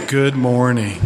Good morning.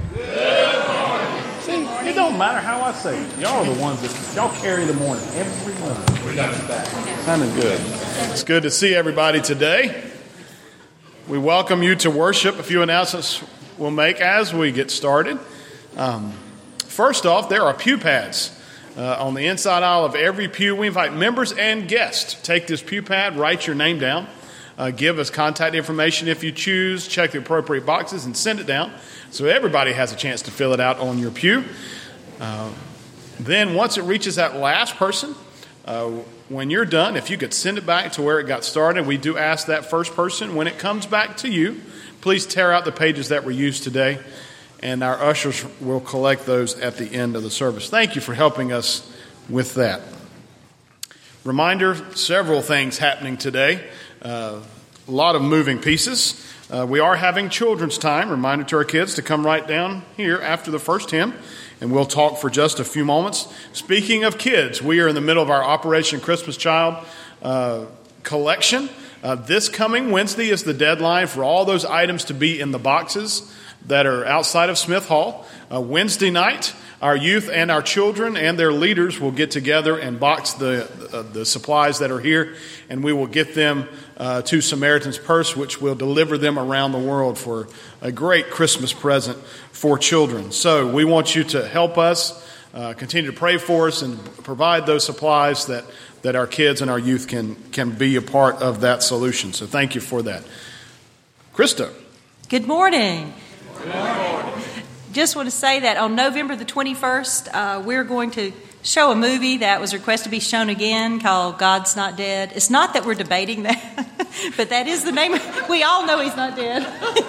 See, it don't matter how I say it. Y'all are the ones that y'all carry the morning every morning. We got it back. Sounding good. It's good to see everybody today. We welcome you to worship. A few announcements we'll make as we get started. First off, there are pew pads on the inside aisle of every pew. We invite members and guests to take this pew pad, write your name down. Give us contact information if you choose, check the appropriate boxes, and send it down so everybody has a chance to fill it out on your pew. Then once it reaches that last person, when you're done, if you could send it back to where it got started, we do ask that first person, when it comes back to you, please tear out the pages that were used today, and our ushers will collect those at the end of the service. Thank you for helping us with that. Reminder, several things happening today. A lot of moving pieces. We are having children's time. Reminder to our kids to come right down here after the first hymn, and we'll talk for just a few moments. Speaking of kids, we are in the middle of our Operation Christmas Child collection. This coming Wednesday is the deadline for all those items to be in the boxes that are outside of Smith Hall. Wednesday night, our youth and our children and their leaders will get together and box the supplies that are here, and we will get them to Samaritan's Purse, which will deliver them around the world for a great Christmas present for children. So we want you to help us, continue to pray for us, and provide those supplies that our kids and our youth can be a part of that solution. So thank you for that. Krista. Good morning. Good morning. Just want to say that on November the 21st, we're going to show a movie that was requested to be shown again called God's Not Dead. It's not that we're debating that, but that is the name. We all know he's not dead,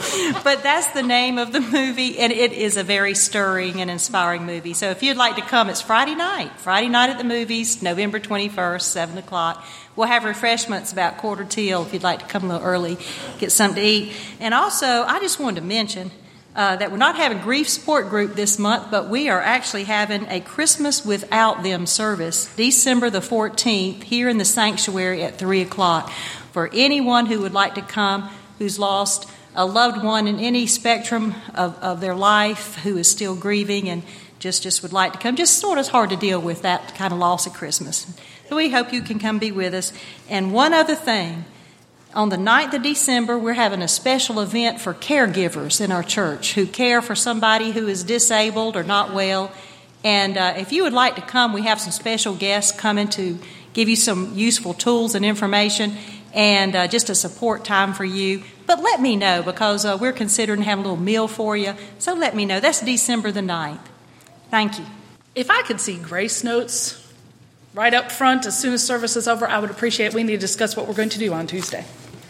but that's the name of the movie, and it is a very stirring and inspiring movie. So if you'd like to come, it's Friday night at the movies, November 21st, 7 o'clock. We'll have refreshments about 1:45 if you'd like to come a little early, get something to eat. And also, I just wanted to mention that we're not having Grief Support Group this month, but we are actually having a Christmas Without Them service December the 14th here in the sanctuary at 3 o'clock for anyone who would like to come who's lost a loved one in any spectrum of their life, who is still grieving and just would like to come. Just sort of hard to deal with that kind of loss of Christmas. So we hope you can come be with us. And one other thing. On the 9th of December, we're having a special event for caregivers in our church who care for somebody who is disabled or not well. And if you would like to come, we have some special guests coming to give you some useful tools and information and just a support time for you. But let me know, because we're considering having a little meal for you. So let me know. That's December the 9th. Thank you. If I could see grace notes right up front as soon as service is over, I would appreciate it. We need to discuss what we're going to do on Tuesday.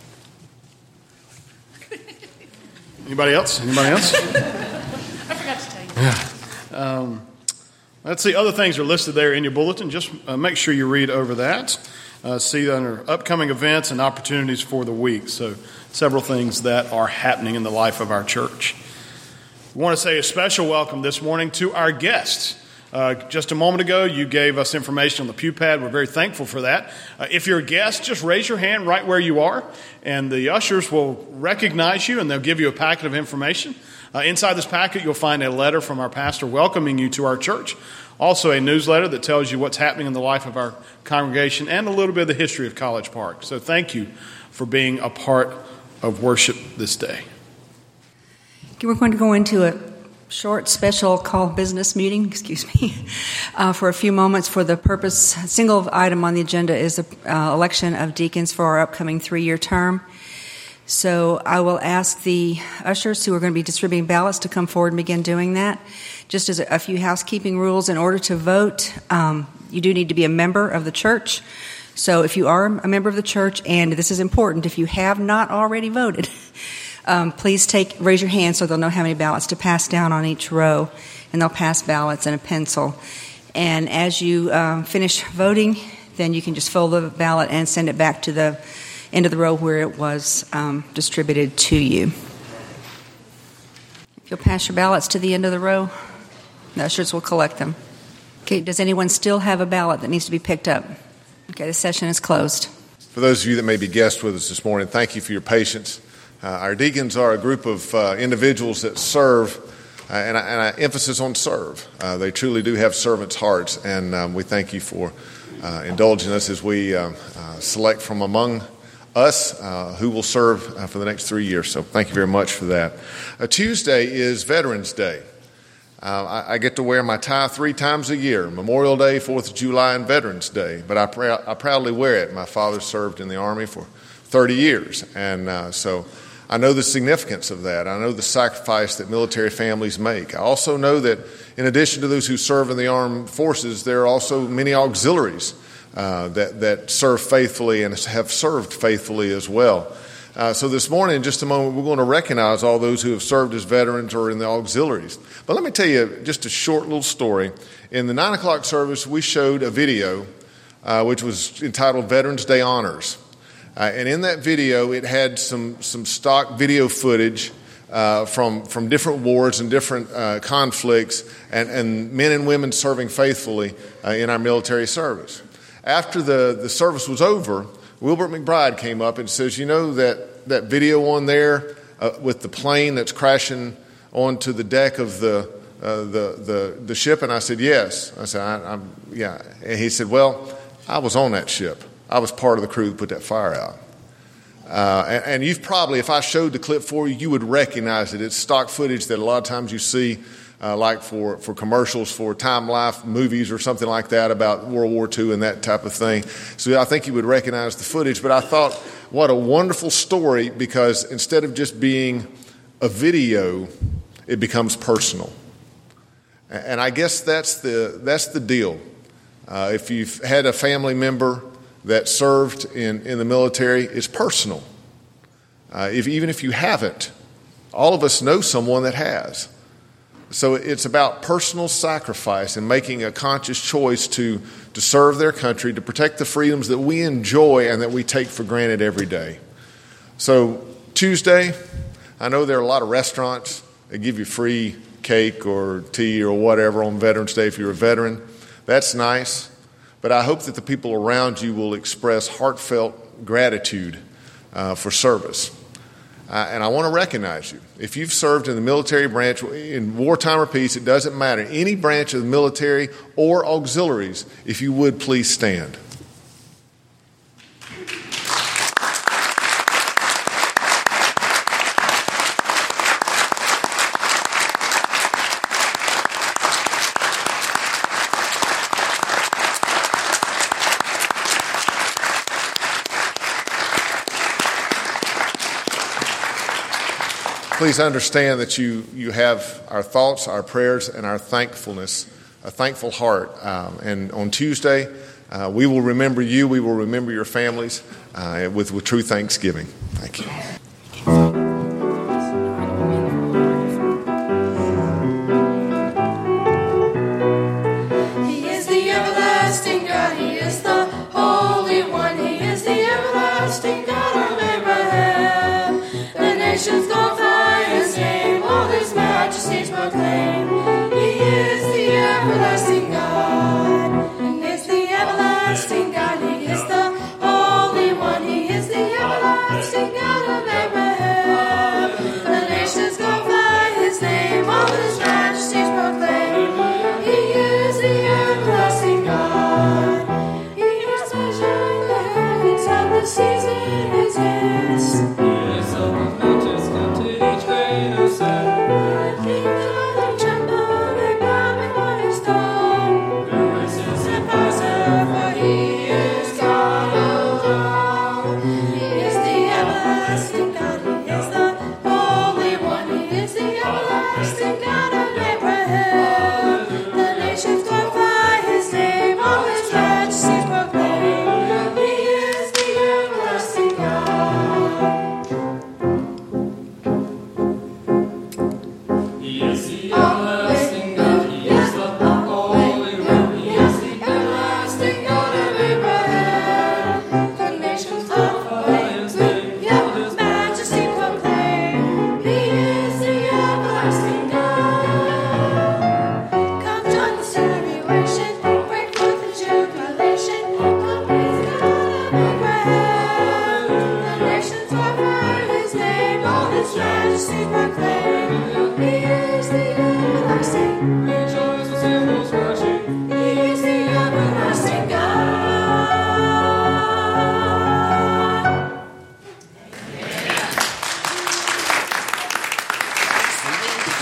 Anybody else? I forgot to tell you. Let's see. Other things are listed there in your bulletin. Just make sure you read over that. See under upcoming events and opportunities for the week. So several things that are happening in the life of our church. We want to say a special welcome this morning to our guests. Just a moment ago, you gave us information on the pew pad. We're very thankful for that. If you're a guest, just raise your hand right where you are, and the ushers will recognize you, and they'll give you a packet of information. Inside this packet, you'll find a letter from our pastor welcoming you to our church. Also, a newsletter that tells you what's happening in the life of our congregation and a little bit of the history of College Park. So thank you for being a part of worship this day. We're going to go into a short special call business meeting, for a few moments for the purpose. Single item on the agenda is the election of deacons for our upcoming 3-year term. So I will ask the ushers who are going to be distributing ballots to come forward and begin doing that. Just as a few housekeeping rules, in order to vote, you do need to be a member of the church. So if you are a member of the church, and this is important, if you have not already voted, please raise your hand so they'll know how many ballots to pass down on each row, and they'll pass ballots and a pencil. And as you finish voting, then you can just fold the ballot and send it back to the end of the row where it was distributed to you. If you'll pass your ballots to the end of the row, the ushers will collect them. Okay, does anyone still have a ballot that needs to be picked up? Okay, the session is closed. For those of you that may be guests with us this morning, thank you for your patience. Our deacons are a group of individuals that serve, and I emphasis on serve. They truly do have servants' hearts, and we thank you for indulging us as we select from among us who will serve for the next 3 years. So thank you very much for that. Tuesday is Veterans Day. I get to wear my tie 3 times a year: Memorial Day, 4th of July, and Veterans Day. But I proudly wear it. My father served in the Army for 30 years, and so I know the significance of that. I know the sacrifice that military families make. I also know that in addition to those who serve in the armed forces, there are also many auxiliaries that serve faithfully and have served faithfully as well. So this morning, in just a moment, we're going to recognize all those who have served as veterans or in the auxiliaries. But let me tell you just a short little story. In the 9 o'clock service, we showed a video which was entitled Veterans Day Honors. And in that video, it had some stock video footage from different wars and different conflicts and men and women serving faithfully in our military service. After the service was over, Wilbert McBride came up and says, "You know that video on there with the plane that's crashing onto the deck of the ship?" And I said, "Yes." I said, "Yeah." And he said, "Well, I was on that ship. I was part of the crew that put that fire out." And you've probably, if I showed the clip for you, you would recognize it. It's stock footage that a lot of times you see like for commercials for Time Life movies or something like that about World War II and that type of thing. So I think you would recognize the footage. But I thought, what a wonderful story, because instead of just being a video, it becomes personal. And I guess that's the deal. If you've had a family member that served in the military, it's personal. Even if you haven't, all of us know someone that has. So it's about personal sacrifice and making a conscious choice to serve their country, to protect the freedoms that we enjoy and that we take for granted every day. So Tuesday, I know there are a lot of restaurants that give you free cake or tea or whatever on Veterans Day if you're a veteran. That's nice. But I hope that the people around you will express heartfelt gratitude for service. And I want to recognize you. If you've served in the military branch, in wartime or peace, it doesn't matter. Any branch of the military or auxiliaries, if you would, please stand. Please understand that you have our thoughts, our prayers, and our thankfulness, a thankful heart. And on Tuesday, we will remember you. We will remember your families with true thanksgiving. Thank you. He is the everlasting God. He is the Holy One. He is the everlasting God of Abraham. The nations glorify His name, all His majesties proclaim. He is the everlasting God. He is the everlasting God. He is the Holy One. He is the everlasting God of Abraham.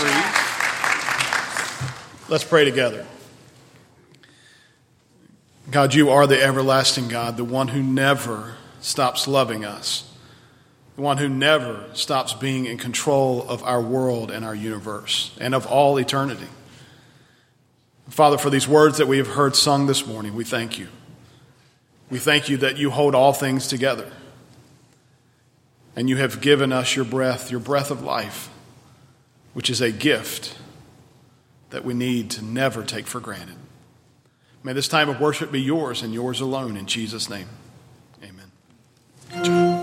trees. Let's pray together. God, you are the everlasting God, the one who never stops loving us, the one who never stops being in control of our world and our universe and of all eternity. Father, for these words that we have heard sung this morning, we thank you. We thank you that you hold all things together. And you have given us your breath of life, which is a gift that we need to never take for granted. May this time of worship be yours and yours alone. In Jesus' name, amen. Good job.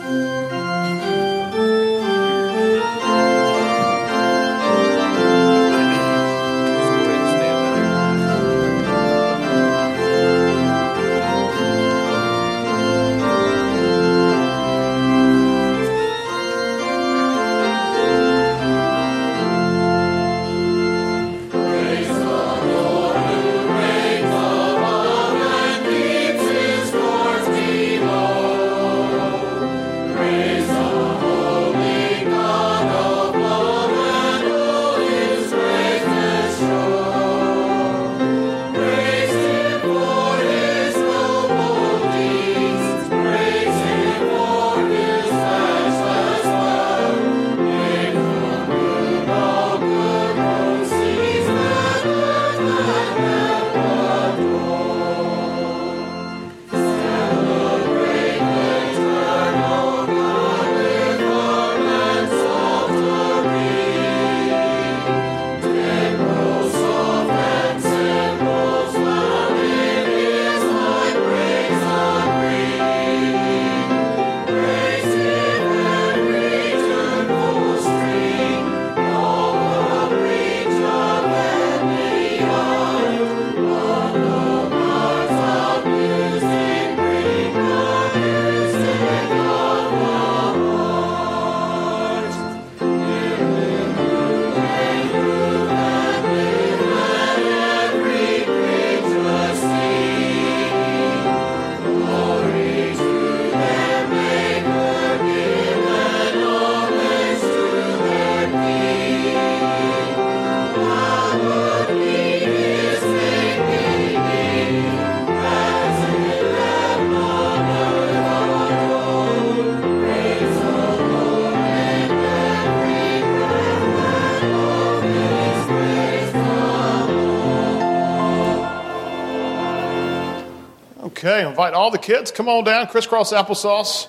Okay, invite all the kids. Come on down, crisscross applesauce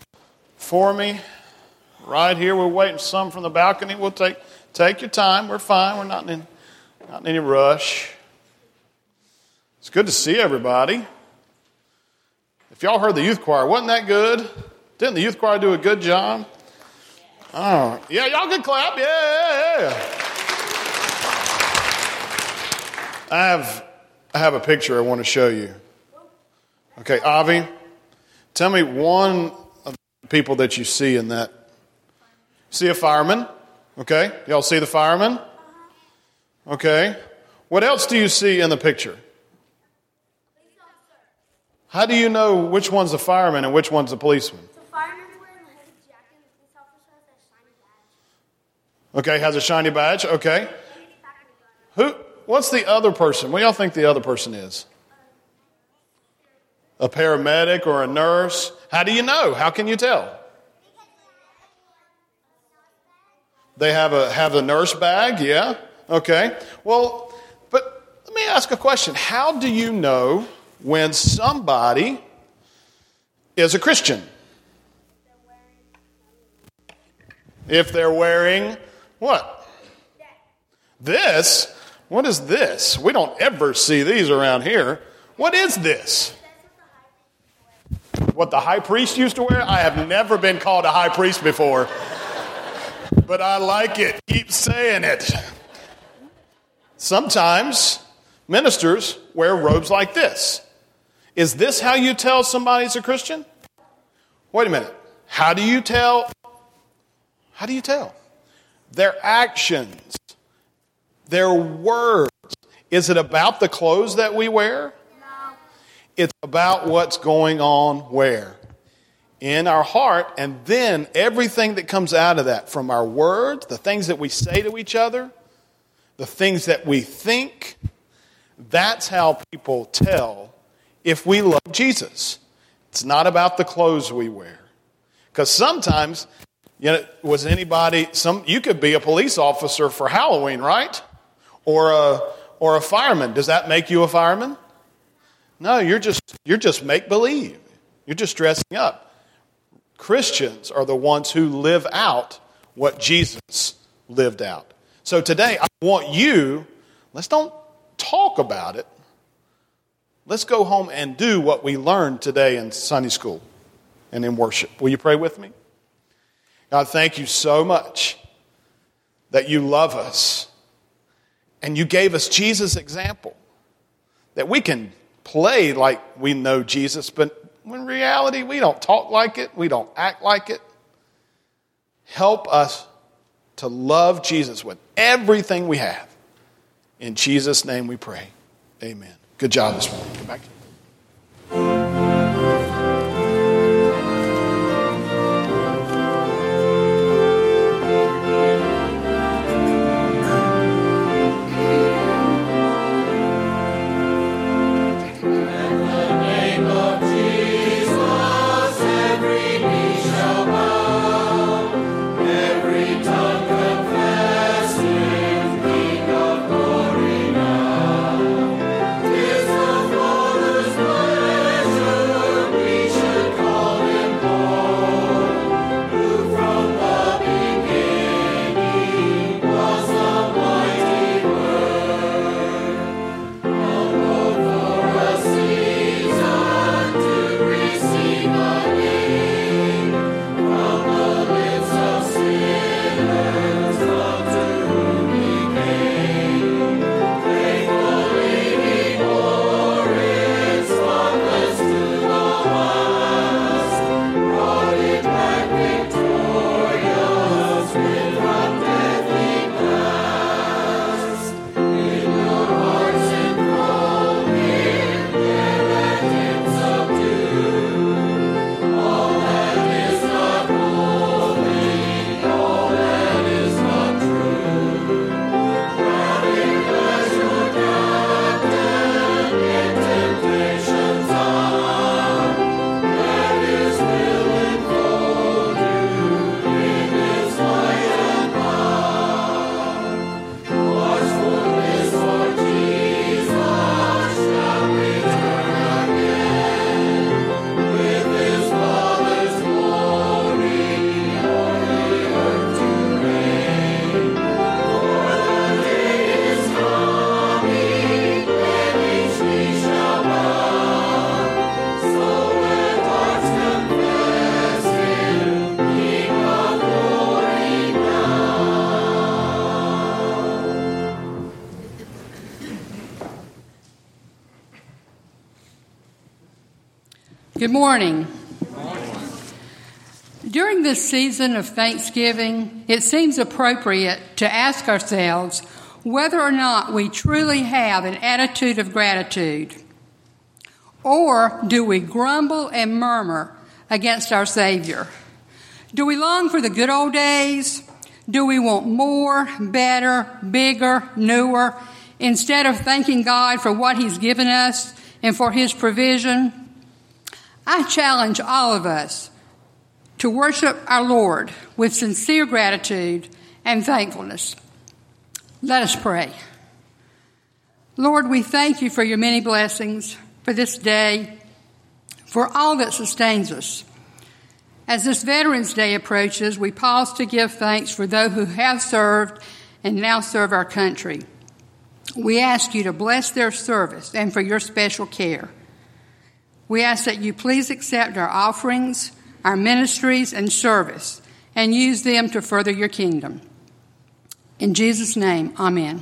for me. Right here, we're waiting some from the balcony. We'll take your time. We're fine. We're not in any rush. It's good to see everybody. If y'all heard the youth choir, wasn't that good? Didn't the youth choir do a good job? Oh, yeah, y'all can clap. Yeah. I have a picture I want to show you. Okay, Avi, tell me one of the people that you see in that. See a fireman? Okay, y'all see the fireman? Okay. What else do you see in the picture? How do you know which one's the fireman and which one's the policeman? The fireman's wearing a hooded jacket and the police officer has a shiny badge. Okay, has a shiny badge. Okay. What's the other person? What do y'all think the other person is? A paramedic or a nurse? How do you know? How can you tell? They have a nurse bag, yeah? Okay. Well, but let me ask a question. How do you know when somebody is a Christian? If they're wearing what? This? What is this? We don't ever see these around here. What is this? What the high priest used to wear? I have never been called a high priest before. But I like it. Keep saying it. Sometimes ministers wear robes like this. Is this how you tell somebody's a Christian? Wait a minute. How do you tell? How do you tell? Their actions, their words. Is it about the clothes that we wear? No. It's about what's going on where? In our heart, and then everything that comes out of that, from our words, the things that we say to each other, the things that we think, that's how people tell if we love Jesus. It's not about the clothes we wear. Because sometimes, you could be a police officer for Halloween, right? Or a fireman. Does that make you a fireman? No, you're just make believe. You're just dressing up. Christians are the ones who live out what Jesus lived out. So today, I want let's don't talk about it. Let's go home and do what we learned today in Sunday school and in worship. Will you pray with me? God, thank you so much that you love us and you gave us Jesus' example, that we can play like we know Jesus, but in reality, we don't talk like it. We don't act like it. Help us to love Jesus with everything we have. In Jesus' name we pray. Amen. Good job this morning. Come back. Good morning. During this season of Thanksgiving, it seems appropriate to ask ourselves whether or not we truly have an attitude of gratitude. Or do we grumble and murmur against our Savior? Do we long for the good old days? Do we want more, better, bigger, newer, instead of thanking God for what He's given us and for His provision? I challenge all of us to worship our Lord with sincere gratitude and thankfulness. Let us pray. Lord, we thank you for your many blessings, for this day, for all that sustains us. As this Veterans Day approaches, we pause to give thanks for those who have served and now serve our country. We ask you to bless their service and for your special care. We ask that you please accept our offerings, our ministries, and service, and use them to further your kingdom. In Jesus' name, amen.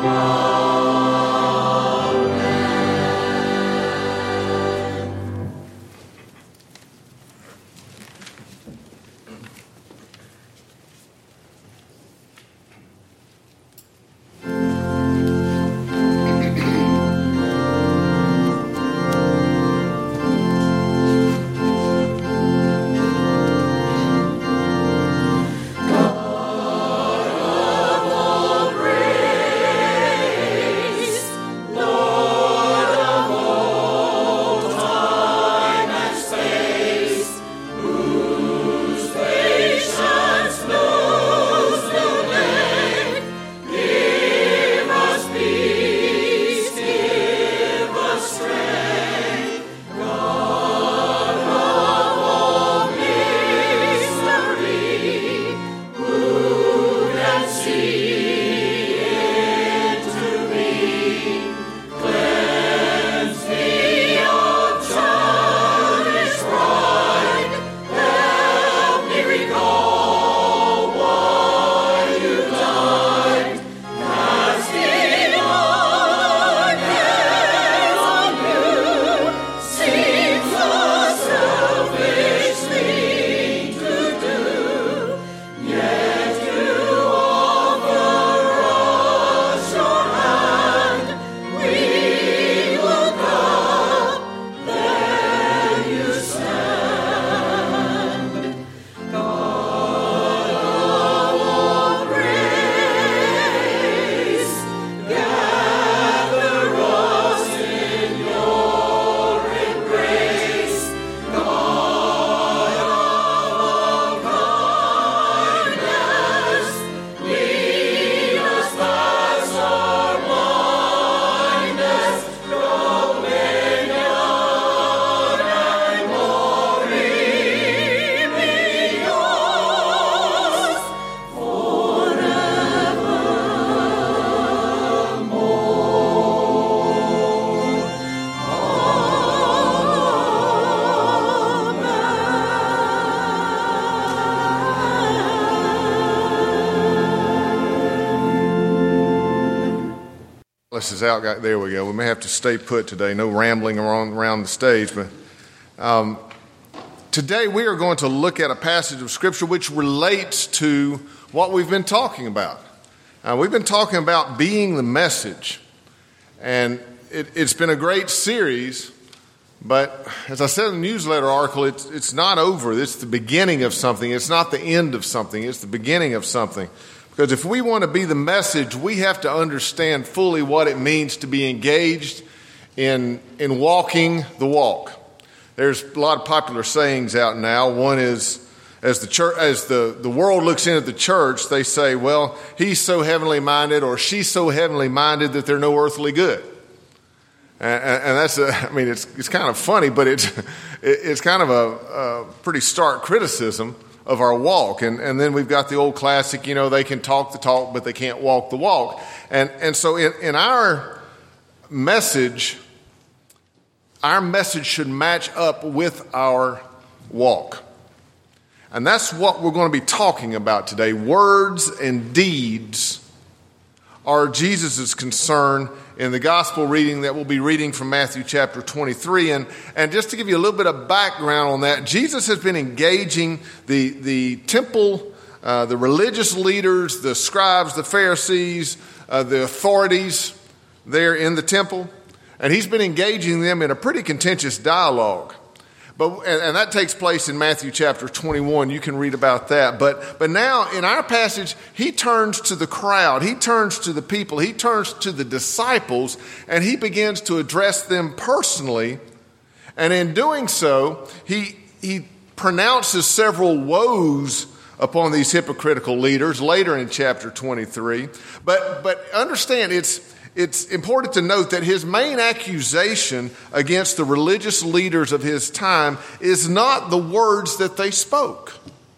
This is out. There we go. We may have to stay put today. No rambling around the stage. But today we are going to look at a passage of Scripture which relates to what we've been talking about. We've been talking about being the message. And it's been a great series. But as I said in the newsletter article, it's not over. It's the beginning of something. It's not the end of something. It's the beginning of something. Because if we want to be the message, we have to understand fully what it means to be engaged in walking the walk. There's a lot of popular sayings out now. One is, as the world looks in at the church, they say, well, he's so heavenly minded or she's so heavenly minded that they're no earthly good. And that's it's kind of funny, but it's kind of a pretty stark criticism of our walk. And then we've got the old classic, they can talk the talk, but they can't walk the walk. And so in our message should match up with our walk. And that's what we're going to be talking about today. Words and deeds are Jesus' concern in the gospel reading that we'll be reading from Matthew chapter 23. And just to give you a little bit of background on that, Jesus has been engaging the temple, the religious leaders, the scribes, the Pharisees, the authorities there in the temple. And he's been engaging them in a pretty contentious dialogue. And that takes place in Matthew chapter 21. You can read about that. But now in our passage, he turns to the crowd. He turns to the people. He turns to the disciples, and he begins to address them personally. And in doing so, he pronounces several woes upon these hypocritical leaders later in chapter 23. But understand, it's important to note that his main accusation against the religious leaders of his time is not the words that they spoke.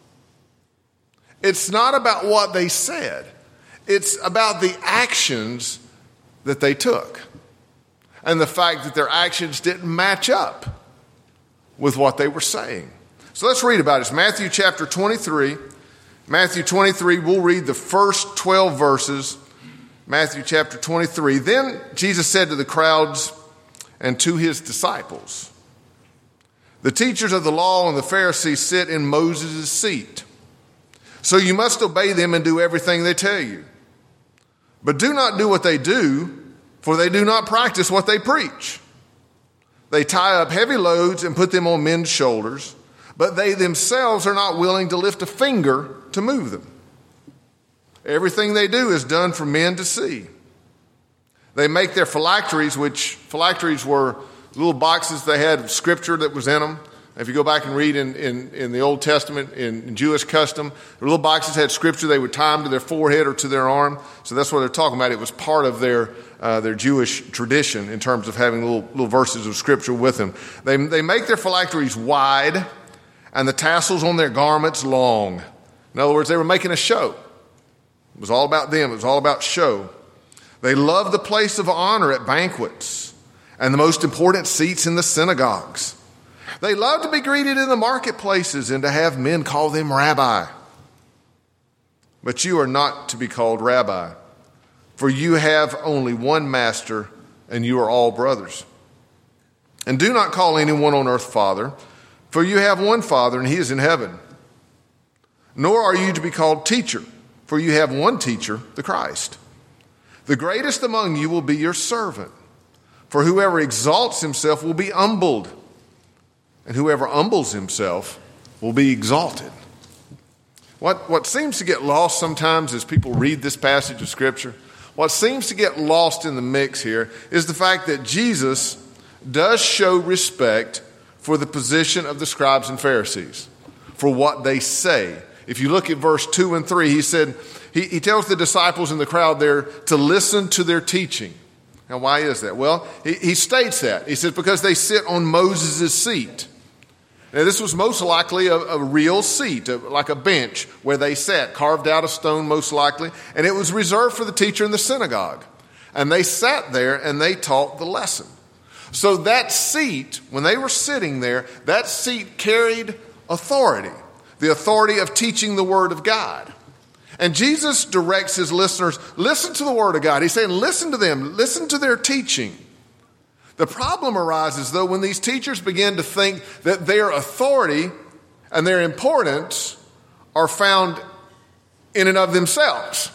It's not about what they said. It's about the actions that they took and the fact that their actions didn't match up with what they were saying. So let's read about it. It's Matthew chapter 23. Matthew 23, we'll read the first 12 verses. Matthew chapter 23. Then Jesus said to the crowds and to his disciples, the teachers of the law and the Pharisees sit in Moses' seat. So you must obey them and do everything they tell you. But do not do what they do, for they do not practice what they preach. They tie up heavy loads and put them on men's shoulders, but they themselves are not willing to lift a finger to move them. Everything they do is done for men to see. They make their phylacteries, which phylacteries were little boxes they had of scripture that was in them. If you go back and read in the Old Testament, in Jewish custom, the little boxes had scripture. They would tie them to their forehead or to their arm. So that's what they're talking about. It was part of their Jewish tradition in terms of having little verses of scripture with them. They make their phylacteries wide and the tassels on their garments long. In other words, they were making a show. It was all about them. It was all about show. They love the place of honor at banquets and the most important seats in the synagogues. They love to be greeted in the marketplaces and to have men call them rabbi. But you are not to be called rabbi, for you have only one master and you are all brothers. And do not call anyone on earth father, for you have one Father and he is in heaven. Nor are you to be called teacher, for you have one teacher, the Christ. The greatest among you will be your servant, for whoever exalts himself will be humbled, and whoever humbles himself will be exalted. What seems to get lost sometimes as people read this passage of Scripture, what seems to get lost in the mix here is the fact that Jesus does show respect for the position of the scribes and Pharisees, for what they say. If you look at verse 2 and 3, he said, he tells the disciples in the crowd there to listen to their teaching. Now, why is that? Well, he states that. He says, because they sit on Moses' seat. Now, this was most likely a real seat, like a bench where they sat, carved out of stone most likely, and it was reserved for the teacher in the synagogue. And they sat there and they taught the lesson. So that seat, when they were sitting there, that seat carried authority, the authority of teaching the Word of God. And Jesus directs his listeners, listen to the Word of God. He's saying, listen to them, listen to their teaching. The problem arises, though, when these teachers begin to think that their authority and their importance are found in and of themselves.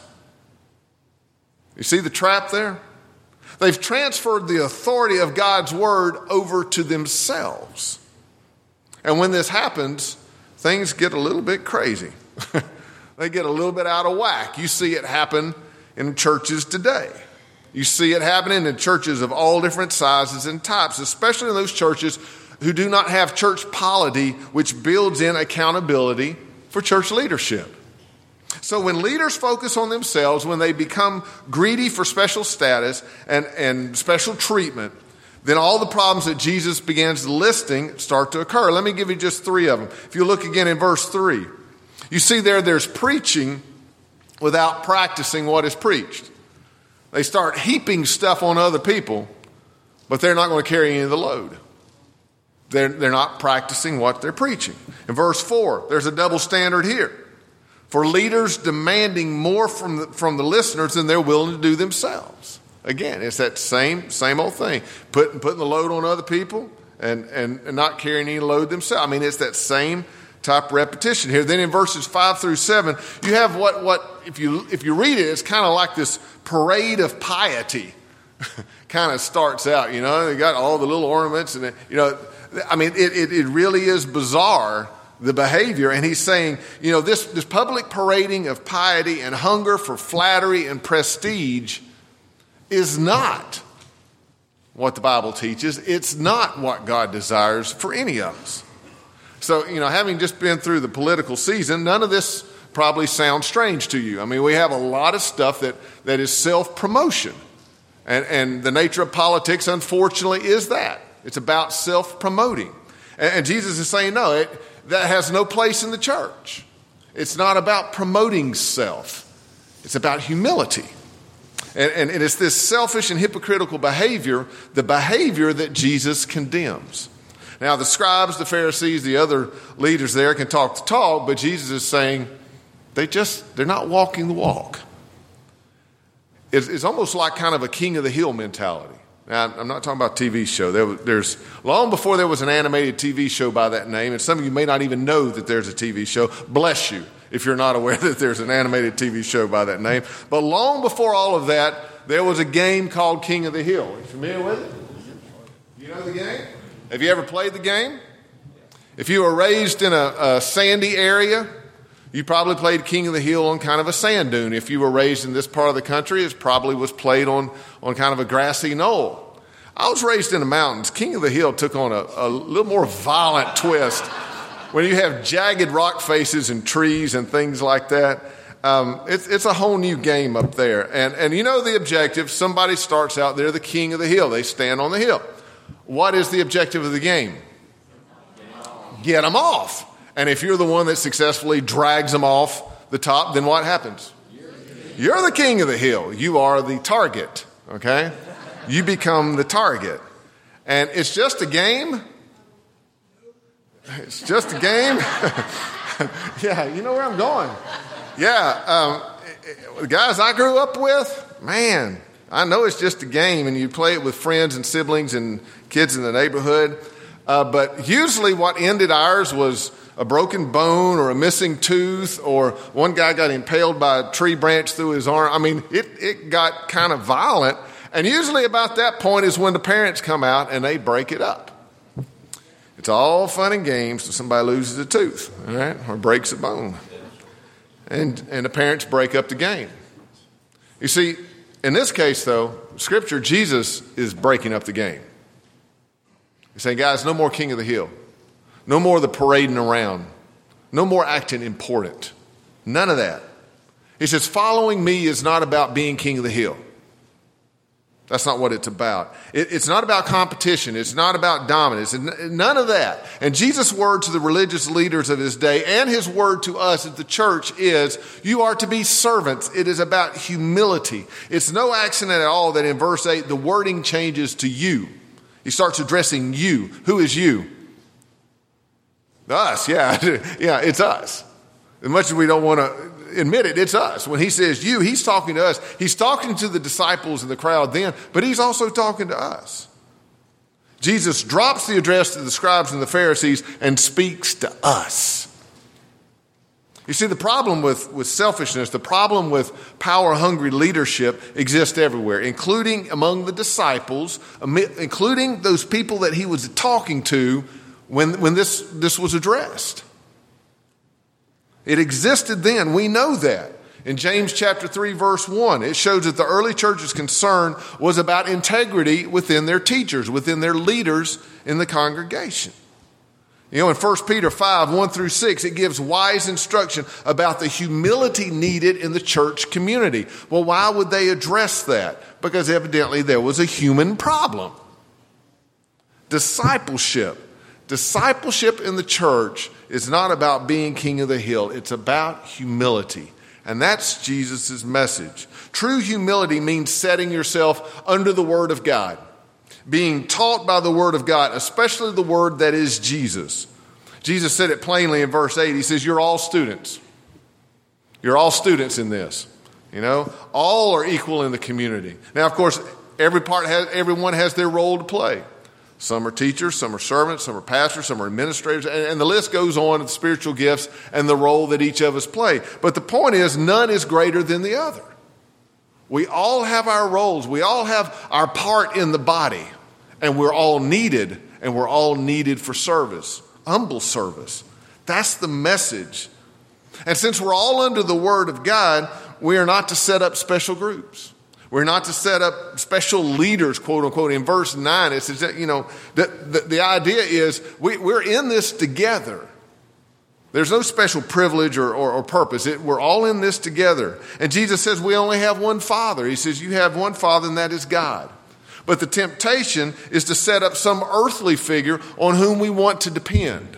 You see the trap there? They've transferred the authority of God's Word over to themselves. And when this happens, things get a little bit crazy. They get a little bit out of whack. You see it happen in churches today. You see it happening in churches of all different sizes and types, especially in those churches who do not have church polity, which builds in accountability for church leadership. So when leaders focus on themselves, when they become greedy for special status and special treatment, then all the problems that Jesus begins listing start to occur. Let me give you just three of them. If you look again in verse 3, you see there's preaching without practicing what is preached. They start heaping stuff on other people, but they're not going to carry any of the load. They're not practicing what they're preaching. In verse 4, there's a double standard here. For leaders demanding more from the listeners than they're willing to do themselves. Again, it's that same old thing. Putting the load on other people and not carrying any load themselves. I mean, it's that same type repetition here. Then in verses 5 through 7, you have what if you read it, it's kind of like this parade of piety. Kind of starts out, you know, they got all the little ornaments and, you know, I mean, it really is bizarre, the behavior. And he's saying, you know, this public parading of piety and hunger for flattery and prestige is not what the Bible teaches. It's not what God desires for any of us. So, you know, having just been through the political season, none of this probably sounds strange to you. I mean, we have a lot of stuff that is self-promotion. And the nature of politics, unfortunately, is that. It's about self-promoting. And Jesus is saying, no, that has no place in the church. It's not about promoting self. It's about humility. And it's this selfish and hypocritical behavior, the behavior that Jesus condemns. Now, the scribes, the Pharisees, the other leaders there can talk the talk, but Jesus is saying they're not walking the walk. is almost like kind of a King of the Hill mentality. Now, I'm not talking about TV show. There's long before there was an animated TV show by that name, and some of you may not even know that there's a TV show. Bless you if you're not aware that there's an animated TV show by that name. But long before all of that, there was a game called King of the Hill. Are you familiar with it? You know the game? Have you ever played the game? If you were raised in a sandy area, you probably played King of the Hill on kind of a sand dune. If you were raised in this part of the country, it probably was played on kind of a grassy knoll. I was raised in the mountains. King of the Hill took on a little more violent twist. When you have jagged rock faces and trees and things like that, it's a whole new game up there. And you know the objective. Somebody starts out there, the king of the hill. They stand on the hill. What is the objective of the game? Get them off. And if you're the one that successfully drags them off the top, then what happens? You're the king of the hill. You are the target, okay? You become the target. And it's just a game. It's just a game. Yeah, you know where I'm going. Yeah, the guys I grew up with, man, I know it's just a game, and you play it with friends and siblings and kids in the neighborhood. But usually what ended ours was a broken bone or a missing tooth, or one guy got impaled by a tree branch through his arm. I mean, it got kind of violent. And usually about that point is when the parents come out and they break it up. It's all fun and games till somebody loses a tooth, all right, or breaks a bone. And the parents break up the game. You see, in this case, though, Scripture, Jesus is breaking up the game. He's saying, guys, no more king of the hill. No more of the parading around. No more acting important. None of that. He says, following me is not about being king of the hill. That's not what it's about. It's not about competition. It's not about dominance. None of that. And Jesus' word to the religious leaders of his day and his word to us at the church is, you are to be servants. It is about humility. It's no accident at all that in verse 8, the wording changes to you. He starts addressing you. Who is you? Us, yeah. Yeah, it's us. As much as we don't want to admit it, it's us. When he says you, he's talking to us. He's talking to the disciples in the crowd then, but he's also talking to us. Jesus drops the address to the scribes and the Pharisees and speaks to us. You see, the problem with selfishness, the problem with power-hungry leadership exists everywhere, including among the disciples, including those people that he was talking to when this was addressed. It existed then. We know that. In James chapter 3, verse 1, it shows that the early church's concern was about integrity within their teachers, within their leaders in the congregation. You know, in 1 Peter 5, 1 through 6, it gives wise instruction about the humility needed in the church community. Well, why would they address that? Because evidently there was a human problem. Discipleship in the church is not about being king of the hill. It's about humility. And that's Jesus' message. True humility means setting yourself under the Word of God. Being taught by the Word of God, especially the Word that is Jesus. Jesus said it plainly in verse 8. He says, you're all students. You're all students in this. You know, all are equal in the community. Now, of course, everyone has their role to play. Some are teachers, some are servants, some are pastors, some are administrators, and the list goes on of spiritual gifts and the role that each of us play. But the point is, none is greater than the other. We all have our roles. We all have our part in the body, and we're all needed, and we're all needed for service, humble service. That's the message. And since we're all under the Word of God, we are not to set up special groups. We're not to set up special leaders, quote unquote. In verse 9, it says that, you know, the idea is we're in this together. There's no special privilege or purpose. We're all in this together. And Jesus says we only have one Father. He says you have one Father, and that is God. But the temptation is to set up some earthly figure on whom we want to depend.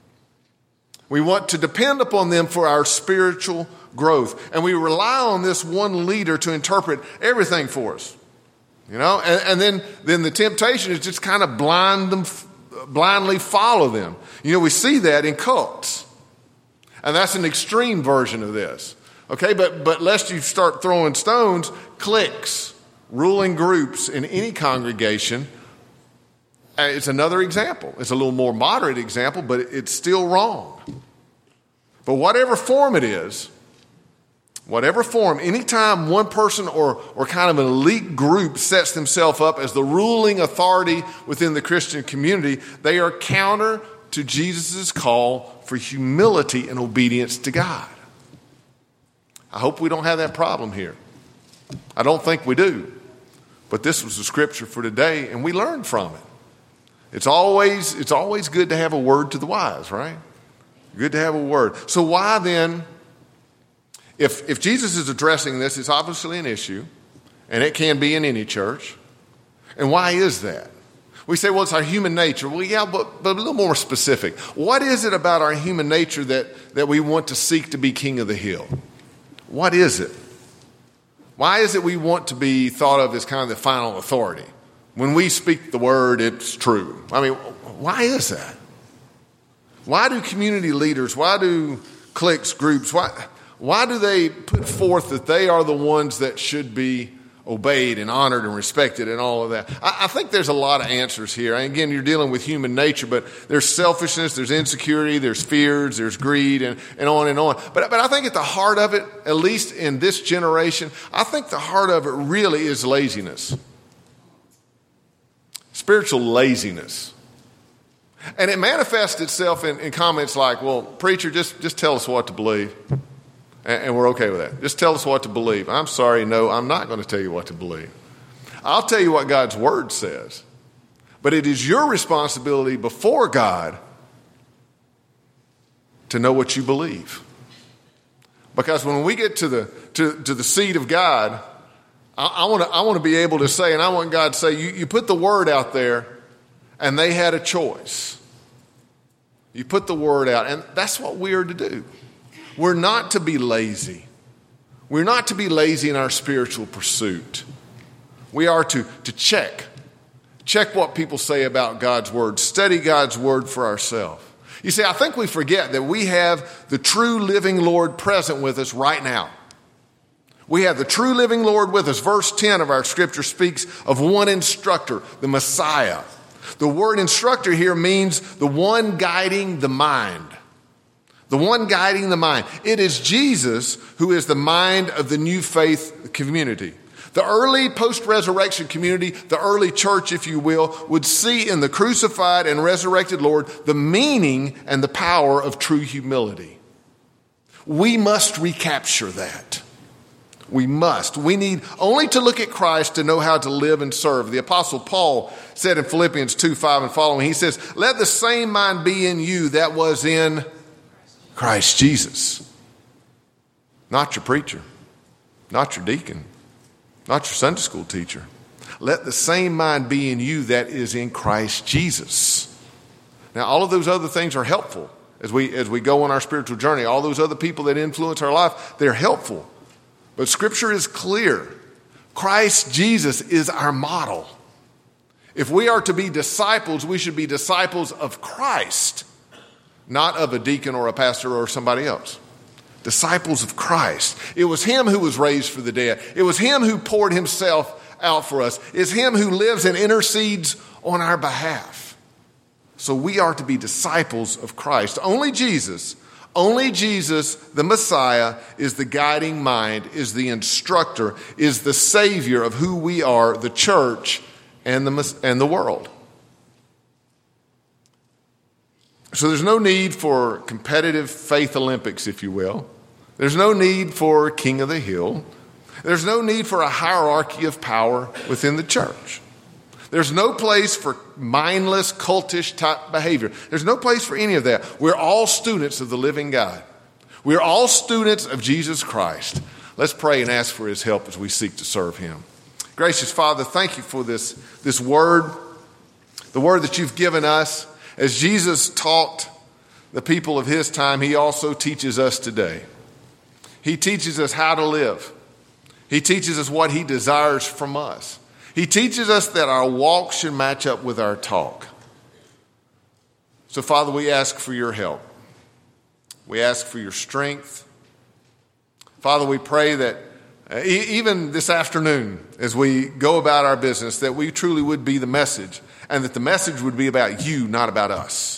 We want to depend upon them for our spiritual growth. And we rely on this one leader to interpret everything for us. You know, and then the temptation is just kind of blindly follow them. You know, we see that in cults. And that's an extreme version of this. Okay, but lest you start throwing stones, cliques, ruling groups in any congregation, it's another example. It's a little more moderate example, but it's still wrong. But whatever form it is, anytime one person or kind of an elite group sets themselves up as the ruling authority within the Christian community, they are counter to Jesus' call for humility and obedience to God. I hope we don't have that problem here. I don't think we do. But this was the scripture for today, and we learned from it. It's always good to have a word to the wise, right? Good to have a word. So why then, if Jesus is addressing this, it's obviously an issue, and it can be in any church. And why is that? We say, well, it's our human nature. Well, yeah, but a little more specific. What is it about our human nature that we want to seek to be king of the hill? What is it? Why is it we want to be thought of as kind of the final authority? When we speak the word, it's true. I mean, why is that? Why do community leaders, why do cliques, groups, why do they put forth that they are the ones that should be obeyed and honored and respected and all of that? I think there's a lot of answers here. And again, you're dealing with human nature, but there's selfishness, there's insecurity, there's fears, there's greed, and on and on. But I think at the heart of it, at least in this generation, I think the heart of it really is laziness. Spiritual laziness. And it manifests itself in comments like, well, preacher, just tell us what to believe. And we're okay with that. Just tell us what to believe. I'm sorry, no, I'm not going to tell you what to believe. I'll tell you what God's word says. But it is your responsibility before God to know what you believe. Because when we get to the seat of God, I want to be able to say, and I want God to say, you put the word out there, and they had a choice. You put the word out, and that's what we are to do. We're not to be lazy. We're not to be lazy in our spiritual pursuit. We are to check what people say about God's word, study God's word for ourselves. You see, I think we forget that we have the true living Lord present with us right now. We have the true living Lord with us. Verse 10 of our scripture speaks of one instructor, the Messiah. The word instructor here means the one guiding the mind. The one guiding the mind. It is Jesus who is the mind of the new faith community. The early post-resurrection community, the early church, if you will, would see in the crucified and resurrected Lord the meaning and the power of true humility. We must recapture that. We must. We need only to look at Christ to know how to live and serve. The Apostle Paul said in Philippians 2:5 and following, he says, let the same mind be in you that was in Christ Jesus. Not your preacher, not your deacon, not your Sunday school teacher. Let the same mind be in you that is in Christ Jesus. Now, all of those other things are helpful as we go on our spiritual journey. All those other people that influence our life, they're helpful. But Scripture is clear. Christ Jesus is our model. If we are to be disciples, we should be disciples of Christ, not of a deacon or a pastor or somebody else. Disciples of Christ. It was Him who was raised for the dead. It was Him who poured Himself out for us. It's Him who lives and intercedes on our behalf. So we are to be disciples of Christ. Only Jesus, the Messiah, is the guiding mind, is the instructor, is the Savior of who we are, the church and the world. So there's no need for competitive faith Olympics, if you will. There's no need for King of the Hill. There's no need for a hierarchy of power within the church. There's no place for mindless, cultish type behavior. There's no place for any of that. We're all students of the living God. We're all students of Jesus Christ. Let's pray and ask for His help as we seek to serve Him. Gracious Father, thank you for this word, the word that you've given us. As Jesus taught the people of His time, He also teaches us today. He teaches us how to live. He teaches us what He desires from us. He teaches us that our walk should match up with our talk. So, Father, we ask for your help. We ask for your strength. Father, we pray that even this afternoon, as we go about our business, that we truly would be the message, and that the message would be about you, not about us.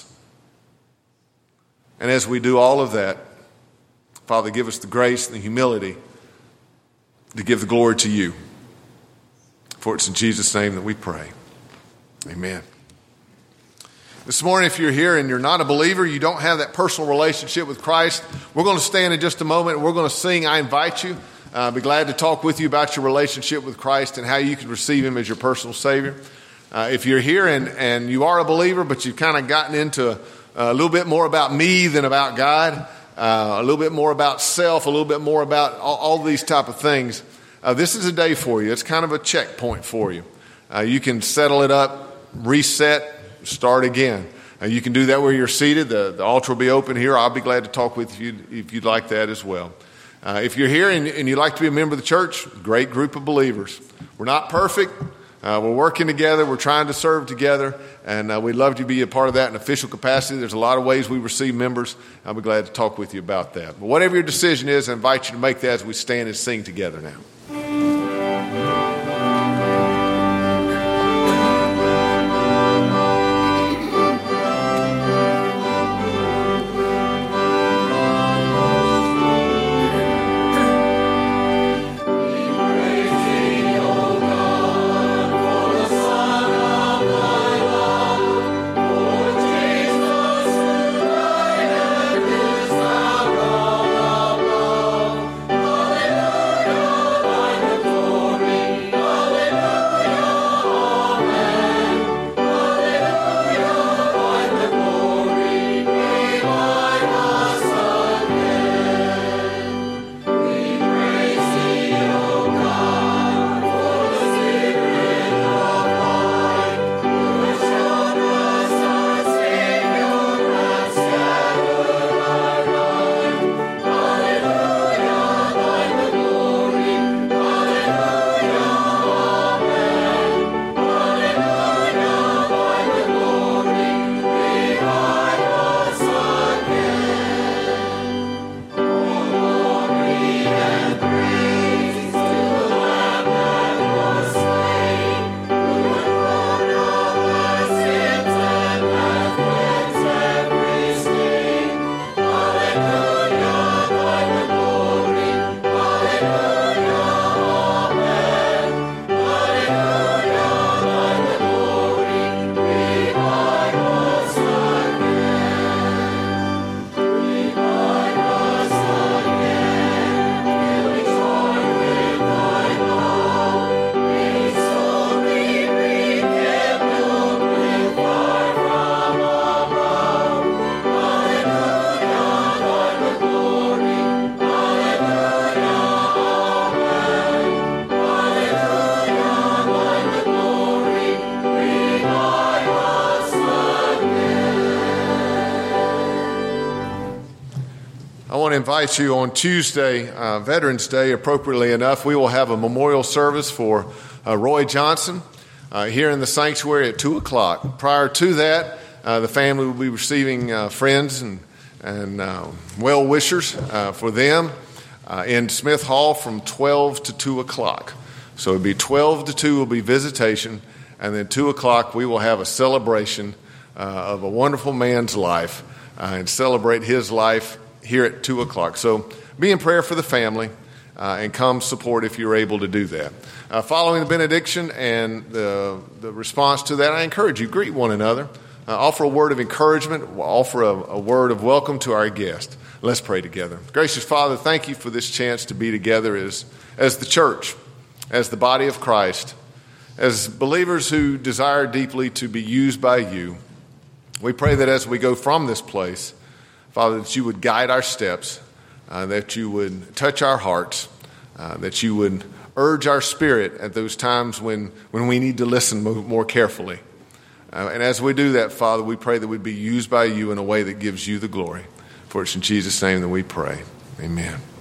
And as we do all of that, Father, give us the grace and the humility to give the glory to you. For it's in Jesus' name that we pray. Amen. This morning, if you're here and you're not a believer, you don't have that personal relationship with Christ, we're going to stand in just a moment and we're going to sing I Invite You. I'll be glad to talk with you about your relationship with Christ and how you can receive Him as your personal Savior. If you're here and you are a believer, but you've kind of gotten into a little bit more about me than about God, a little bit more about self, a little bit more about all these type of things, this is a day for you. It's kind of a checkpoint for you. You can settle it up, reset, start again. You can do that where you're seated. The altar will be open here. I'll be glad to talk with you if you'd like that as well. If you're here and you'd like to be a member of the church, great group of believers. We're not perfect. We're working together. We're trying to serve together. And we'd love to be a part of that in official capacity. There's a lot of ways we receive members. I'll be glad to talk with you about that. But whatever your decision is, I invite you to make that as we stand and sing together now. Invite you on Tuesday, Veterans Day, appropriately enough. We will have a memorial service for Roy Johnson here in the sanctuary at 2 o'clock. Prior to that, the family will be receiving friends and well-wishers for them in Smith Hall from 12 to 2 o'clock. So it'll be 12 to 2 will be visitation, and then 2 o'clock we will have a celebration of a wonderful man's life and celebrate his life here at 2 o'clock. So be in prayer for the family and come support if you're able to do that. Following the benediction and the response to that, I encourage you, greet one another. Offer a word of encouragement. Offer a word of welcome to our guest. Let's pray together. Gracious Father, thank you for this chance to be together as the church, as the body of Christ, as believers who desire deeply to be used by you. We pray that as we go from this place, Father, that you would guide our steps, that you would touch our hearts, that you would urge our spirit at those times when we need to listen more carefully. And as we do that, Father, we pray that we'd be used by you in a way that gives you the glory. For it's in Jesus' name that we pray. Amen.